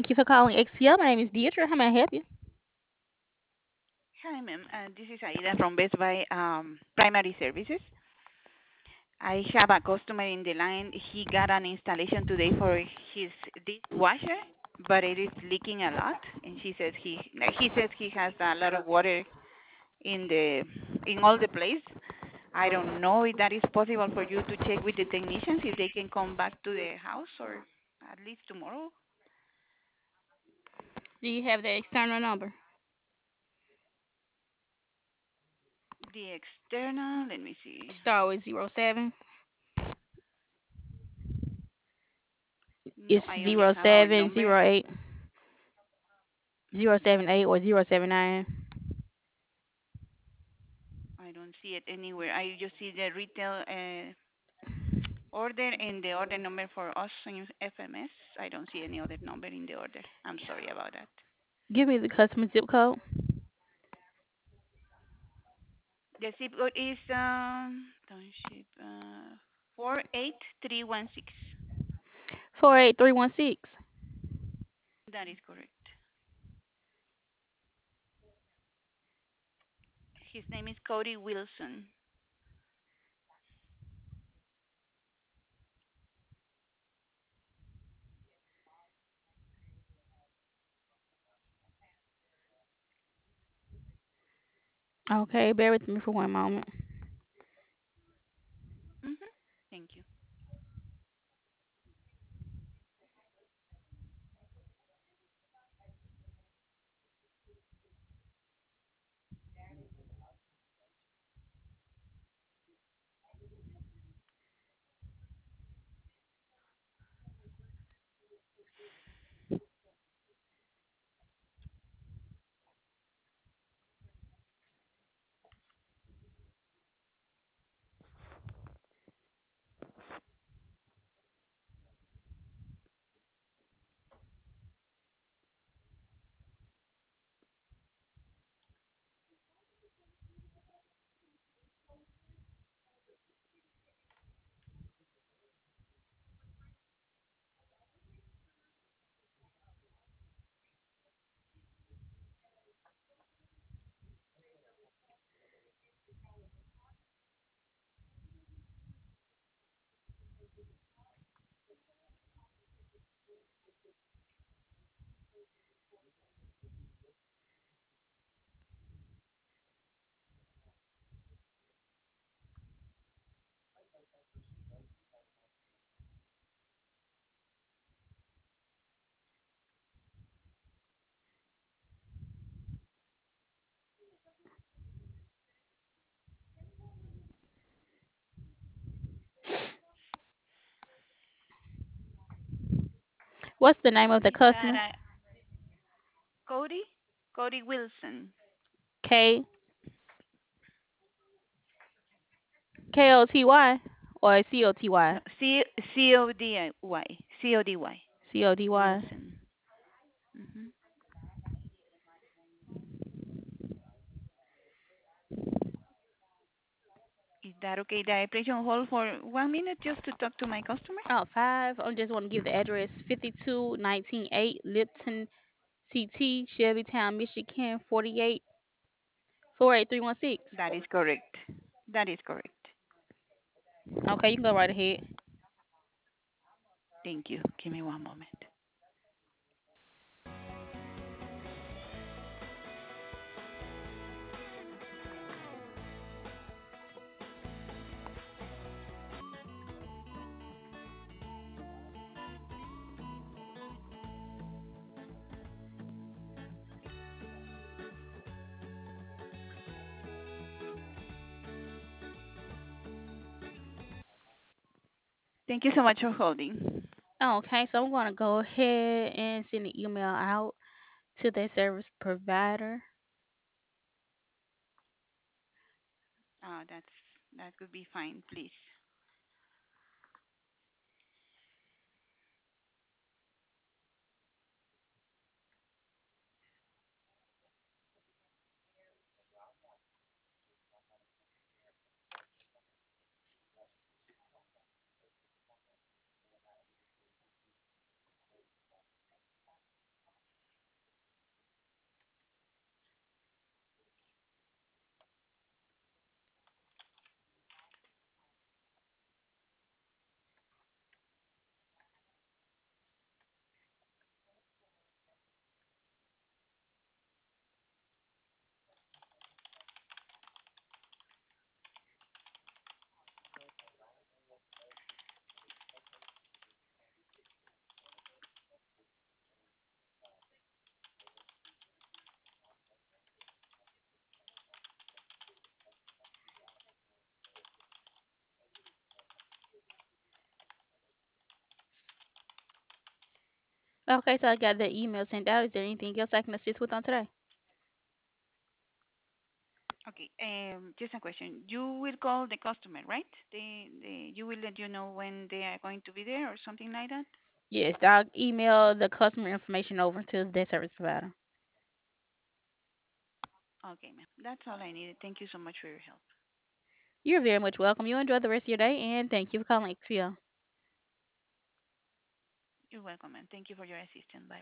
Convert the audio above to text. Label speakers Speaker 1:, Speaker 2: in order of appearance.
Speaker 1: Thank you for calling XTL. My name is Deidre. How may I help you?
Speaker 2: Hi, ma'am. This is Aida from Best Buy Primary Services. I have a customer in the line. He got an installation today for his dishwasher, but it is leaking a lot. And he says he has a lot of water in the in all the place. I don't know if that is possible for you to check with the technicians if they can come back to the house or at least tomorrow.
Speaker 1: Do you have the external number?
Speaker 2: The external, let me see.
Speaker 1: Start with 07.
Speaker 2: No,
Speaker 1: It's
Speaker 2: I only
Speaker 1: zero
Speaker 2: have our
Speaker 1: seven
Speaker 2: number.
Speaker 1: zero eight zero
Speaker 2: Mm,
Speaker 1: seven eight or 079.
Speaker 2: I don't see it anywhere. I just see the retail order and the order number for us in FMS. I don't see any other number in the order. I'm sorry about that.
Speaker 1: Give me the customer zip code.
Speaker 2: The zip code is township 48316.
Speaker 1: 48316.
Speaker 2: That is correct. His name is Cody Wilson.
Speaker 1: Okay, bear with me for one moment.
Speaker 2: Mhm. Thank you.
Speaker 1: What's the name of the
Speaker 2: Is that
Speaker 1: customer?
Speaker 2: Cody? Cody Wilson.
Speaker 1: K Koty or
Speaker 2: No,
Speaker 1: Coty?
Speaker 2: Cody. Cody.
Speaker 1: Cody.
Speaker 2: Wilson. Mhm. Is that okay? That I place you on hold for 1 minute just to talk to my customer?
Speaker 1: Oh, five. I just want to give the address 52198 Lipton CT, Shelbytown, Michigan, 4848316.
Speaker 2: That is correct. That is correct.
Speaker 1: Okay, you can go right ahead.
Speaker 2: Thank you. Give me one moment. Thank you so much for holding.
Speaker 1: Okay, so I'm going to go ahead and send an email out to the service provider.
Speaker 2: That could be fine, please.
Speaker 1: Okay, so I got the email sent out. Is there anything else I can assist with on today?
Speaker 2: Okay. Just a question. You will call the customer, right? You will let you know when they are going to be there or something like that?
Speaker 1: Yes, I'll email the customer information over to the debt service provider.
Speaker 2: Okay, ma'am. That's all I needed. Thank you so much for your help.
Speaker 1: You're very much welcome. You enjoy the rest of your day, and thank you for calling XPL.
Speaker 2: You're welcome, ma'am. Thank you for your assistance. Bye.